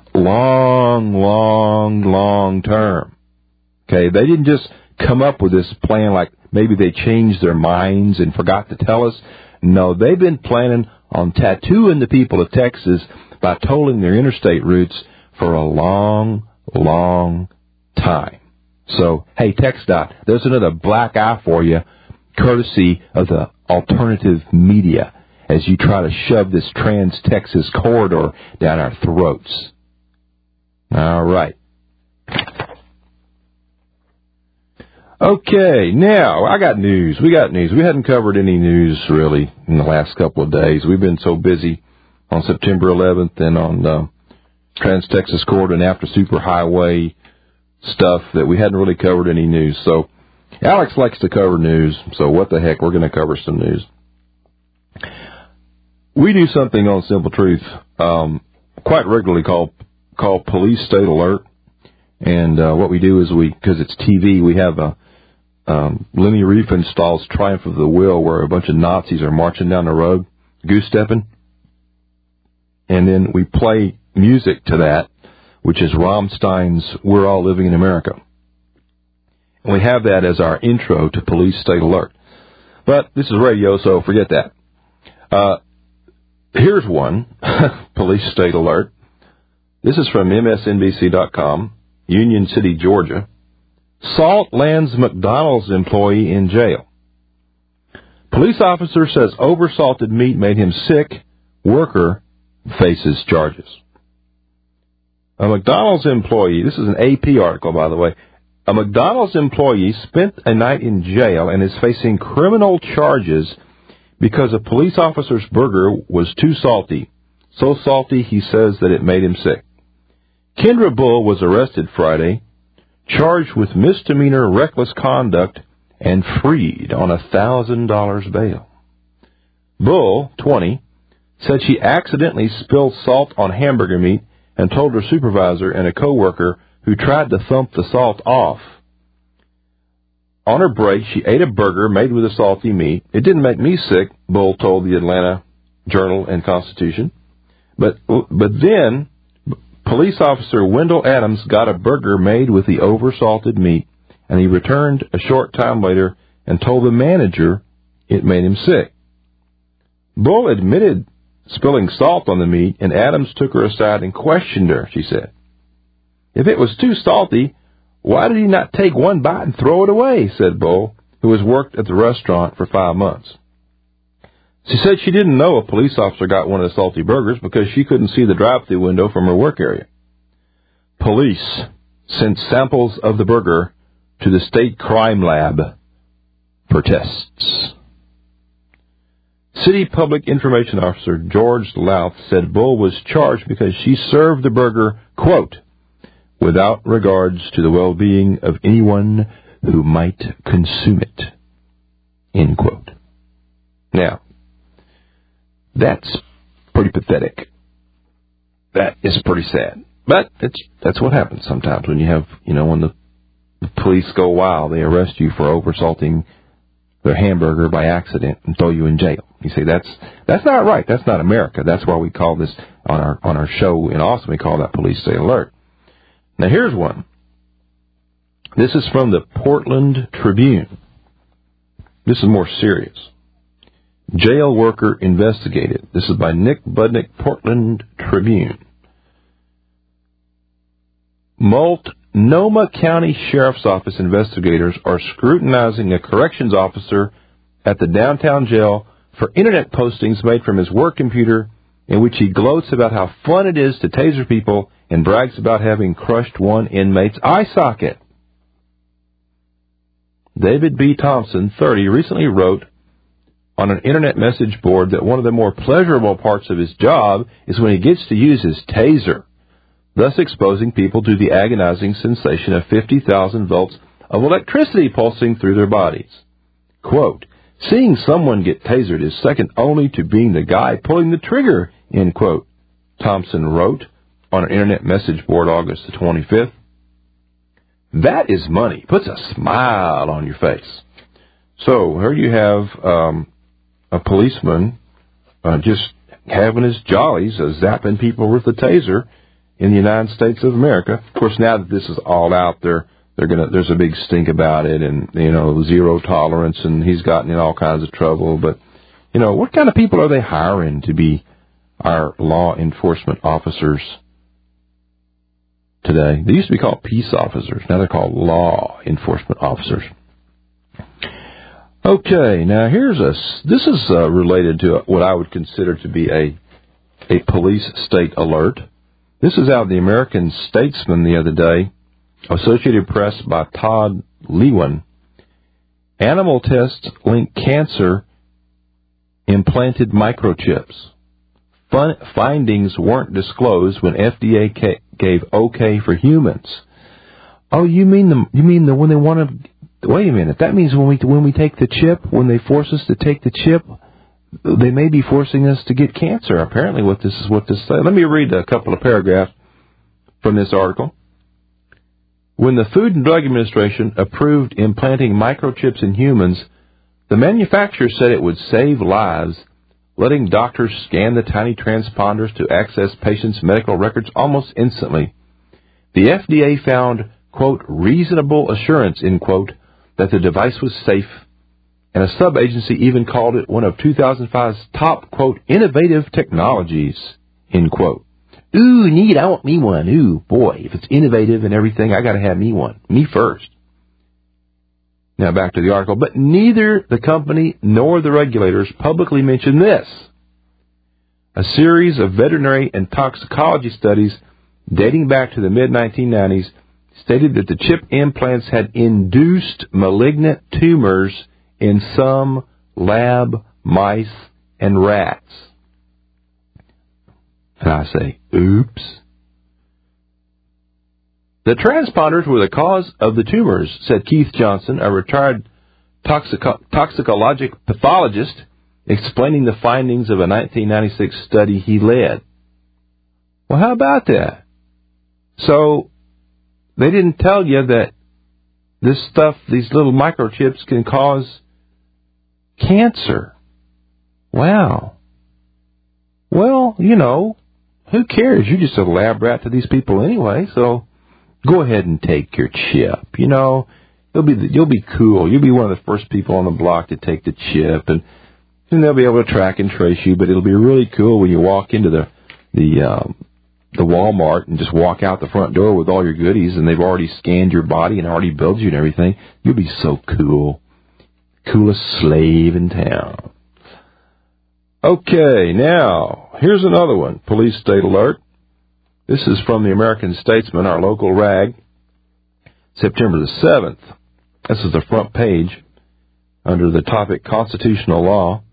long, long, long term. Okay, they didn't just come up with this plan like maybe they changed their minds and forgot to tell us. No, they've been planning on tattooing the people of Texas by tolling their interstate routes for a long, long time. So, hey, TxDOT, there's another black eye for you, courtesy of the alternative media, as you try to shove this Trans-Texas Corridor down our throats. All right. Okay, now, I got news. We got news. We hadn't covered any news, really, in the last couple of days. We've been so busy on September eleventh and on uh, Trans-Texas Corridor and after Superhighway stuff that we hadn't really covered any news. So, Alex likes to cover news, so what the heck, we're going to cover some news. We do something on Simple Truth um, quite regularly called called Police State Alert, and uh, what we do is we, because it's T V, we have a um, Lenny Riefenstahl's Triumph of the Will, where a bunch of Nazis are marching down the road, goose-stepping, and then we play music to that, which is Rammstein's We're All Living in America. And we have that as our intro to Police State Alert. But this is radio, so forget that. Uh, here's one, Police State Alert. This is from M S N B C dot com, Union City, Georgia. Salt lands McDonald's employee in jail. Police officer says oversalted meat made him sick. Worker faces charges. A McDonald's employee, this is an A P article, by the way, a McDonald's employee spent a night in jail and is facing criminal charges because a police officer's burger was too salty. So salty, he says, that it made him sick. Kendra Bull was arrested Friday, charged with misdemeanor reckless conduct, and freed on a one thousand dollars bail. Bull, twenty, said she accidentally spilled salt on hamburger meat and told her supervisor and a coworker who tried to thump the salt off. On her break, she ate a burger made with the salty meat. It didn't make me sick, Bull told the Atlanta Journal and Constitution. But but then, police officer Wendell Adams got a burger made with the oversalted meat, and he returned a short time later and told the manager it made him sick. Bull admitted spilling salt on the meat, and Adams took her aside and questioned her, she said. If it was too salty, why did he not take one bite and throw it away, said Bull, who has worked at the restaurant for five months. She said she didn't know a police officer got one of the salty burgers because she couldn't see the drive-thru window from her work area. Police sent samples of the burger to the state crime lab for tests. City Public Information Officer George Louth said Bull was charged because she served the burger, quote, without regards to the well-being of anyone who might consume it, end quote. Now, that's pretty pathetic. That is pretty sad. But it's, that's what happens sometimes when you have, you know, when the, the police go wild, they arrest you for oversalting their hamburger by accident and throw you in jail. You say, that's that's not right. That's not America. That's why we call this, on our on our show in Austin, we call that Police Stay Alert. Now, here's one. This is from the Portland Tribune. This is more serious. Jail worker investigated. This is by Nick Budnick, Portland Tribune. Multnomah County Sheriff's Office investigators are scrutinizing a corrections officer at the downtown jail for internet postings made from his work computer in which he gloats about how fun it is to taser people and brags about having crushed one inmate's eye socket. David B. Thompson, thirty, recently wrote on an internet message board that one of the more pleasurable parts of his job is when he gets to use his taser, thus exposing people to the agonizing sensation of fifty thousand volts of electricity pulsing through their bodies. Quote, seeing someone get tasered is second only to being the guy pulling the trigger, end quote, Thompson wrote on an internet message board August the twenty-fifth. That is money. Puts a smile on your face. So here you have um, a policeman uh, just having his jollies, uh, zapping people with a taser in the United States of America. Of course, now that this is all out there, they're gonna. There's a big stink about it, and you know, zero tolerance, and he's gotten in all kinds of trouble. But you know, what kind of people are they hiring to be our law enforcement officers today? They used to be called peace officers. Now they're called law enforcement officers. Okay, now here's a. This is uh, related to what I would consider to be a a police state alert. This is out of the American Statesman the other day. Associated Press by Todd Lewin. Animal tests link cancer implanted microchips. Fun findings weren't disclosed when F D A ca- gave okay for humans. Oh, you mean the you mean the when they want to? Wait a minute. That means when we when we take the chip, when they force us to take the chip, they may be forcing us to get cancer. Apparently, what this is what this says. Let me read a couple of paragraphs from this article. When the Food and Drug Administration approved implanting microchips in humans, the manufacturer said it would save lives, letting doctors scan the tiny transponders to access patients' medical records almost instantly. The F D A found, quote, reasonable assurance, end quote, that the device was safe, and a sub-agency even called it one of two thousand five's top, quote, innovative technologies, end quote. Ooh, neat, I want me one. Ooh, boy, if it's innovative and everything, I got to have me one. Me first. Now back to the article. But neither the company nor the regulators publicly mentioned this. A series of veterinary and toxicology studies dating back to the mid nineteen nineties stated that the chip implants had induced malignant tumors in some lab mice and rats. And I say, oops. The transponders were the cause of the tumors, said Keith Johnson, a retired toxico- toxicologic pathologist, explaining the findings of a nineteen ninety-six study he led. Well, how about that? So, they didn't tell you that this stuff, these little microchips, can cause cancer. Wow. Well, you know, who cares? You're just a lab rat to these people anyway, so go ahead and take your chip. You know, you'll be you'll be cool. You'll be one of the first people on the block to take the chip, and, and they'll be able to track and trace you. But it'll be really cool when you walk into the the um, the Walmart and just walk out the front door with all your goodies, and they've already scanned your body and already billed you and everything. You'll be so cool, coolest slave in town. Okay, now here's another one. Police state alert. This is from the American Statesman, our local rag, September the seventh. This is the front page under the topic Constitutional Law.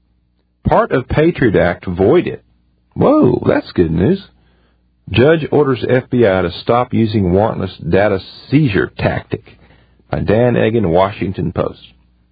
Part of Patriot Act voided. Whoa, that's good news. Judge orders F B I to stop using warrantless data seizure tactic. By Dan Egan, Washington Post.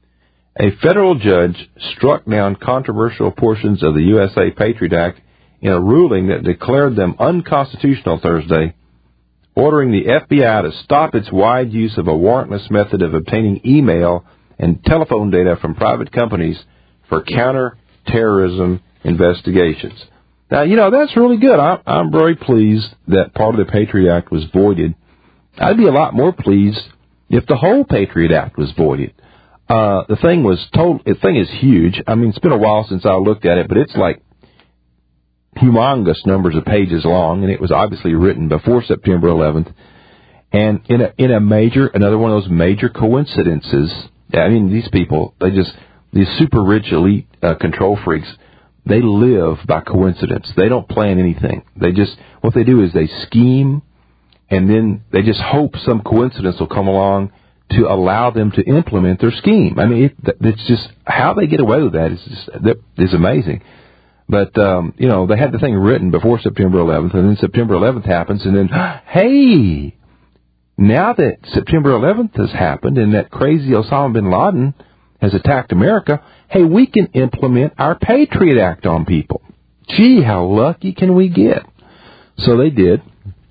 A federal judge struck down controversial portions of the U S A Patriot Act in a ruling that declared them unconstitutional Thursday, ordering the F B I to stop its wide use of a warrantless method of obtaining email and telephone data from private companies for counter-terrorism investigations. Now, you know, that's really good. I'm, I'm very pleased that part of the Patriot Act was voided. I'd be a lot more pleased if the whole Patriot Act was voided. Uh, the thing was total, the thing is huge. I mean, it's been a while since I looked at it, but it's like humongous numbers of pages long, and it was obviously written before September eleventh. And in a, in a major, another one of those major coincidences, I mean, these people, they just, these super rich elite uh, control freaks, they live by coincidence. They don't plan anything. They just, what they do is they scheme, and then they just hope some coincidence will come along to allow them to implement their scheme. I mean, it, it's just, how they get away with that is just, that is amazing. But, um, you know, they had the thing written before September eleventh, and then September eleventh happens, and then, hey, now that September eleventh has happened and that crazy Osama bin Laden has attacked America, hey, we can implement our Patriot Act on people. Gee, how lucky can we get? So they did.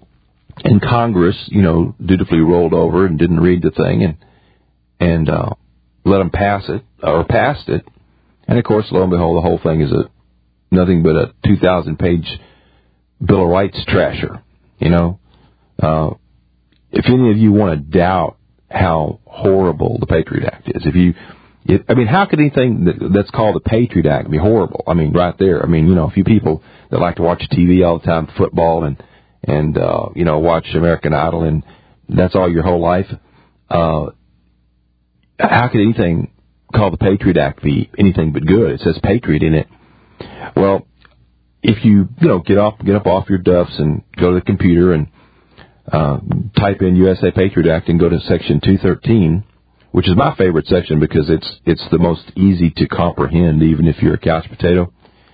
And Congress, you know, dutifully rolled over and didn't read the thing and and uh, let them pass it, or passed it. And, of course, lo and behold, the whole thing is a nothing but a two thousand page Bill of Rights trasher, you know. Uh, if any of you want to doubt how horrible the Patriot Act is, if you, if, I mean, how could anything that, that's called the Patriot Act be horrible? I mean, right there. I mean, you know, a few people that like to watch T V all the time, football, and, and uh, you know, watch American Idol, and that's all your whole life. Uh, how could anything called the Patriot Act be anything but good? It says Patriot in it. Well, if you, you know, get off, get up off your duffs and go to the computer and uh, type in U S A Patriot Act and go to Section two thirteen, which is my favorite section because it's it's the most easy to comprehend, even if you're a couch potato.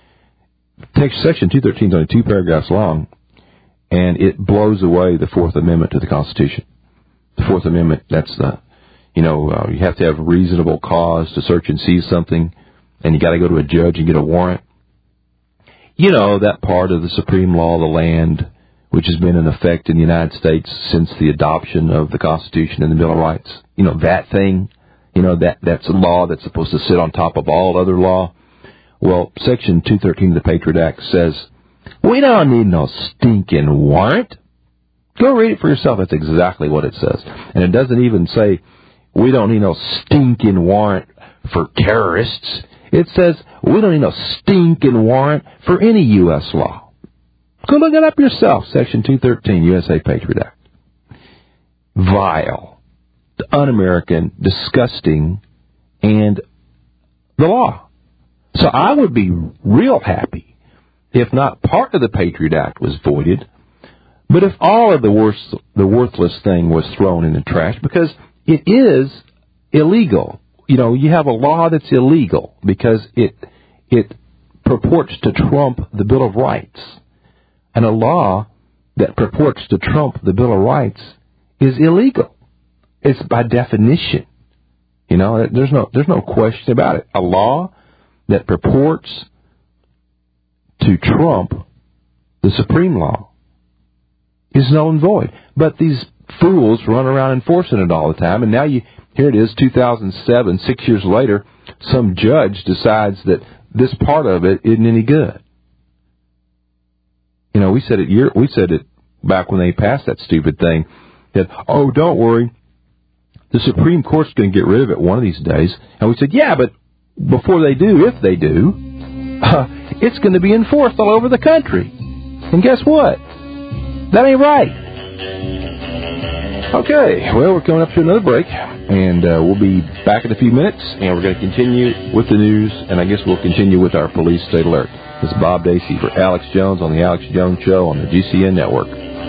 Section two thirteen is only two paragraphs long, and it blows away the Fourth Amendment to the Constitution. The Fourth Amendment, that's the, you know, uh, you have to have reasonable cause to search and seize something, and you got to go to a judge and get a warrant. You know, that part of the supreme law of the land, which has been in effect in the United States since the adoption of the Constitution and the Bill of Rights. You know, that thing, you know, that that's a law that's supposed to sit on top of all other law. Well, Section two thirteen of the Patriot Act says, we don't need no stinking warrant. Go read it for yourself. That's exactly what it says. And it doesn't even say, we don't need no stinking warrant for terrorists. It says, we don't need no stinking warrant for any U S law. Go look it up yourself, Section two thirteen, U S A Patriot Act. Vile, un-American, disgusting, and the law. So I would be real happy if not part of the Patriot Act was voided, but if all of the worst, the worthless thing was thrown in the trash, because it is illegal. You know, you have a law that's illegal because it it purports to trump the Bill of Rights. And a law that purports to trump the Bill of Rights is illegal. It's by definition. You know, there's no there's no question about it. A law that purports to trump the supreme law is null and void. But these fools run around enforcing it all the time, and now you here it is, two thousand seven, six years later, some judge decides that this part of it isn't any good. You know, we said it year we said it back when they passed that stupid thing that, oh, don't worry, the Supreme Court's going to get rid of it one of these days. And we said, yeah, but before they do, if they do, uh, it's going to be enforced all over the country. And guess what? That ain't right. Okay, well, we're coming up to another break, and uh, we'll be back in a few minutes, and we're going to continue with the news, and I guess we'll continue with our police state alert. This is Bob Dacey for Alex Jones on the Alex Jones Show on the G C N Network.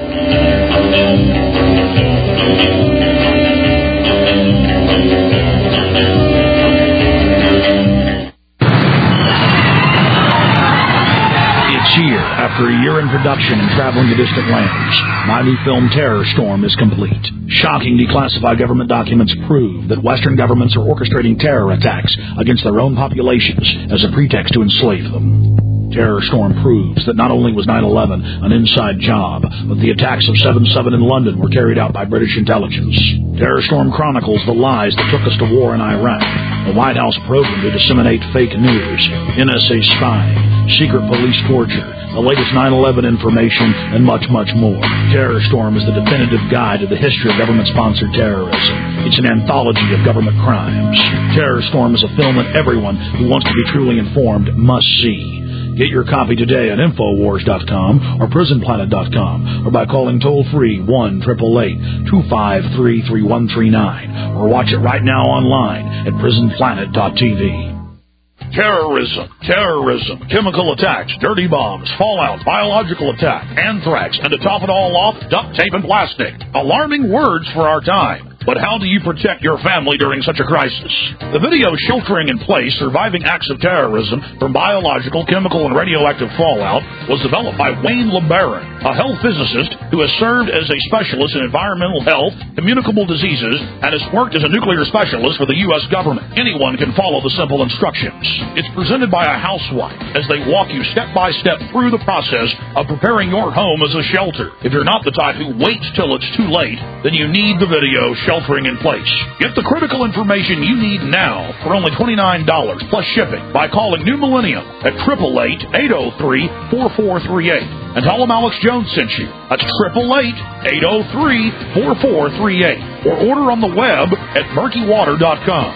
Here, after a year in production and traveling to distant lands, my new film Terror Storm is complete. Shocking declassified government documents prove that Western governments are orchestrating terror attacks against their own populations as a pretext to enslave them. Terror Storm proves that not only was nine eleven an inside job, but the attacks of seven seven in London were carried out by British intelligence. Terror Storm chronicles the lies that took us to war in Iraq, the White House program to disseminate fake news, N S A spying, secret police torture, the latest nine eleven information, and much, much more. Terror Storm is the definitive guide to the history of government-sponsored terrorism. It's an anthology of government crimes. Terror Storm is a film that everyone who wants to be truly informed must see. Get your copy today at Infowars dot com or Prison Planet dot com or by calling toll-free one eight eight eight, two five three, three one three nine or watch it right now online at Prison Planet dot T V. Terrorism, terrorism, chemical attacks, dirty bombs, fallout, biological attack, anthrax, and to top it all off, duct tape and plastic. Alarming words for our time. But how do you protect your family during such a crisis? The video Sheltering in Place, Surviving Acts of Terrorism from Biological, Chemical, and Radioactive Fallout was developed by Wayne LeBaron, a health physicist who has served as a specialist in environmental health, communicable diseases, and has worked as a nuclear specialist for the U S government. Anyone can follow the simple instructions. It's presented by a housewife as they walk you step by step through the process of preparing your home as a shelter. If you're not the type who waits till it's too late, then you need the video Sheltering in Place. Get the critical information you need now for only twenty-nine dollars plus shipping by calling New Millennium at eight eight eight, eight oh three, four four three eight and tell them Alex Jones sent you. That's eight eight eight, eight oh three, four four three eight or order on the web at murky water dot com.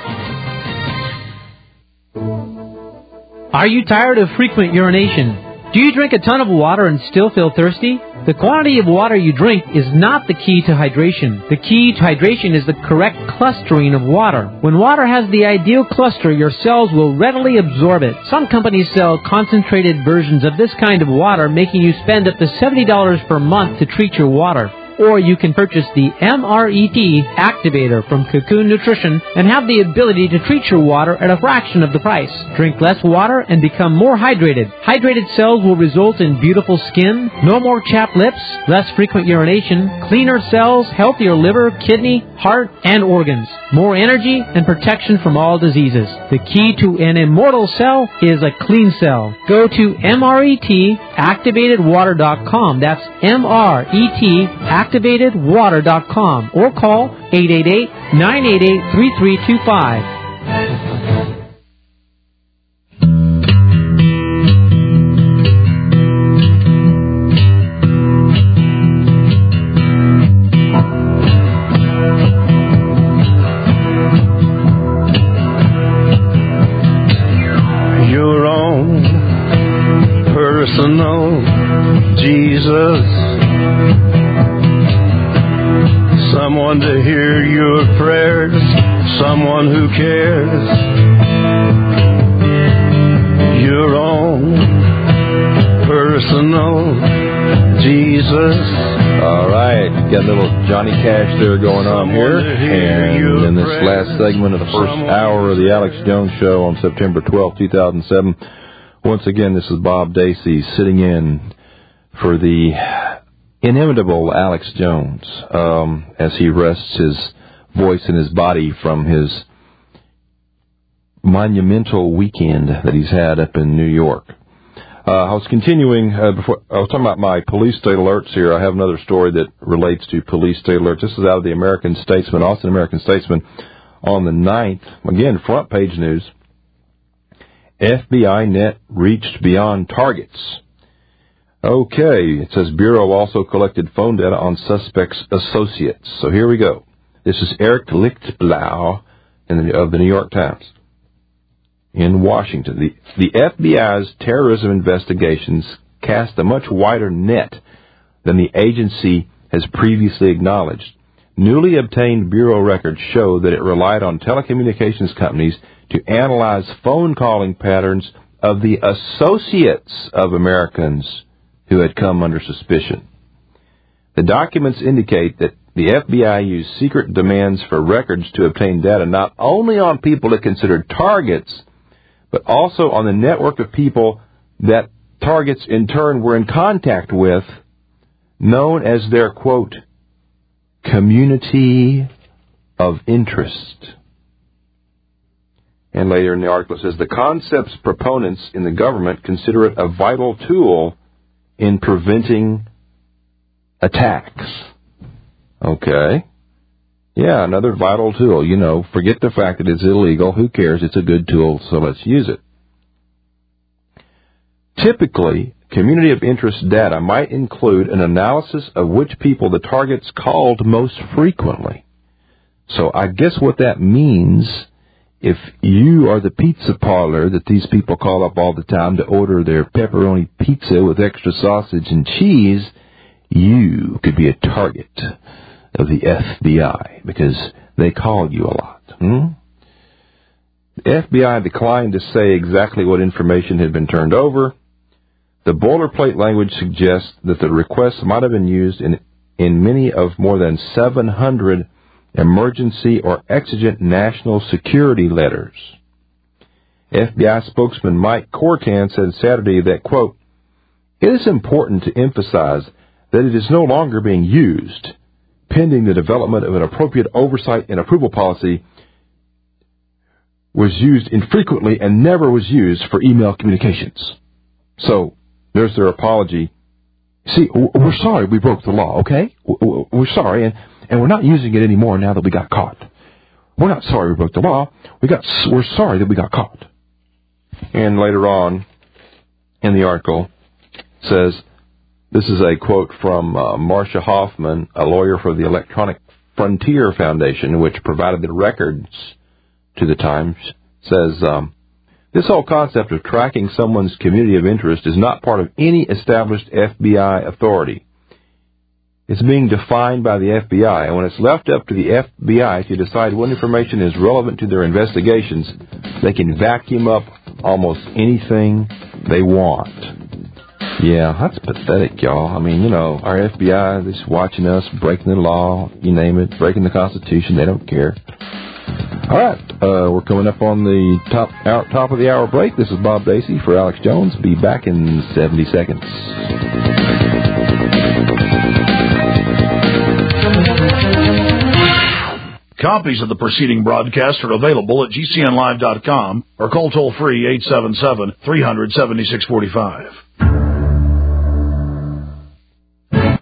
Are you tired of frequent urination? Do you drink a ton of water and still feel thirsty? The quantity of water you drink is not the key to hydration. The key to hydration is the correct clustering of water. When water has the ideal cluster, your cells will readily absorb it. Some companies sell concentrated versions of this kind of water, making you spend up to seventy dollars per month to treat your water. Or you can purchase the M R E T Activator from Cocoon Nutrition and have the ability to treat your water at a fraction of the price. Drink less water and become more hydrated. Hydrated cells will result in beautiful skin, no more chapped lips, less frequent urination, cleaner cells, healthier liver, kidney, heart, and organs, more energy, and protection from all diseases. The key to an immortal cell is a clean cell. Go to M R E T activated water dot com. That's M R E T activated water dot com or call eight eight eight, nine eight eight, three three two five. Your own personal Jesus. Someone to hear your prayers, someone who cares. Your own personal Jesus. All right, got a little Johnny Cash there going on here. And in this last segment of the first hour of the Alex Jones Show on September twelfth, two thousand seven, once again, this is Bob Dacey sitting in for the inimitable Alex Jones, um, as he rests his voice and his body from his monumental weekend that he's had up in New York. Uh, I was continuing, uh, before I was talking about my police state alerts here. I have another story that relates to police state alerts. This is out of the American Statesman, Austin American Statesman, on the ninth. Again, front page news. F B I net reached beyond targets. Okay, it says Bureau also collected phone data on suspects' associates. So here we go. This is Eric Lichtblau in the, of the New York Times. In Washington, the, the F B I's terrorism investigations cast a much wider net than the agency has previously acknowledged. Newly obtained Bureau records show that it relied on telecommunications companies to analyze phone calling patterns of the associates of Americans who had come under suspicion. The documents indicate that the F B I used secret demands for records to obtain data not only on people it considered targets, but also on the network of people that targets in turn were in contact with, known as their, quote, community of interest. And later in the article it says, the concept's proponents in the government consider it a vital tool in preventing attacks. Okay. Yeah, another vital tool. You know, forget the fact that it's illegal. Who cares? It's a good tool, so let's use it. Typically, community of interest data might include an analysis of which people the targets called most frequently. So I guess what that means, if you are the pizza parlor that these people call up all the time to order their pepperoni pizza with extra sausage and cheese, you could be a target of the F B I because they call you a lot. Hmm? The F B I declined to say exactly what information had been turned over. The boilerplate language suggests that the requests might have been used in, in many of more than seven hundred emergency or exigent national security letters. F B I spokesman Mike Cortan said Saturday that, quote, it is important to emphasize that it is no longer being used, pending the development of an appropriate oversight and approval policy, was used infrequently and never was used for email communications. So, there's their apology. See, we're sorry we broke the law, okay? We're sorry, and, and we're not using it anymore now that we got caught. We're not sorry we broke the law. We got, we're sorry that we got caught. And later on in the article says, this is a quote from uh, Marcia Hoffman, a lawyer for the Electronic Frontier Foundation, which provided the records to the Times, says, um, this whole concept of tracking someone's community of interest is not part of any established F B I authority. It's being defined by the F B I, and when it's left up to the F B I to decide what information is relevant to their investigations, they can vacuum up almost anything they want. Yeah, that's pathetic, y'all. I mean, you know, our F B I is watching us, breaking the law, you name it, breaking the Constitution. They don't care. All right, uh, we're coming up on the top hour, top of the hour break. This is Bob Dacey for Alex Jones. Be back in seventy seconds. Copies of the preceding broadcast are available at G C N live dot com or call toll-free eight seven seven, three hundred, seventy-six forty-five.